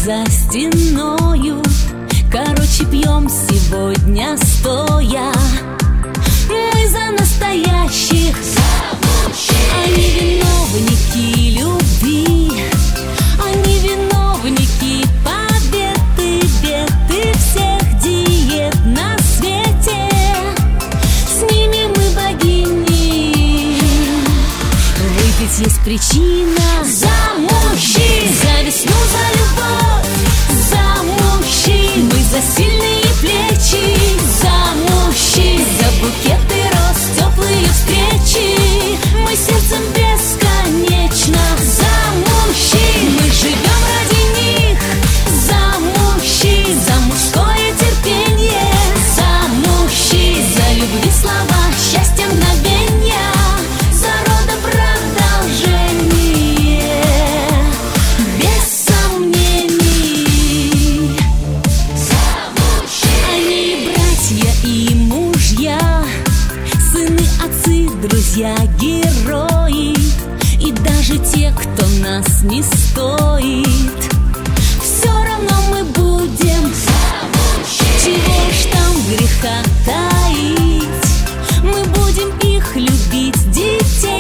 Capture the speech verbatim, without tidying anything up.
за стеною. Короче, пьем сегодня стоя. Мы за настоящих, они виновники любви, они виновники побед и бед и всех диет на свете. С ними мы богини. Выпить есть причина за мужчин, за весну, за любовь, за мужчин. Мы за сильные плечи, за мужчин, за букеты роз, теплые встречи. Мы сердцем бесконечно за мужчин. Мы живем ради них, за мужчин, за мужское терпение, за мужчин, за любви слова, счастье мгновенья, за рода продолжение, без сомнений. За мужчин. Они братья и мужья, сыны, отцы, друзья, герои. И даже те, кто нас не стоит, все равно мы будем. Чего ж там греха таить, мы будем их любить, детей.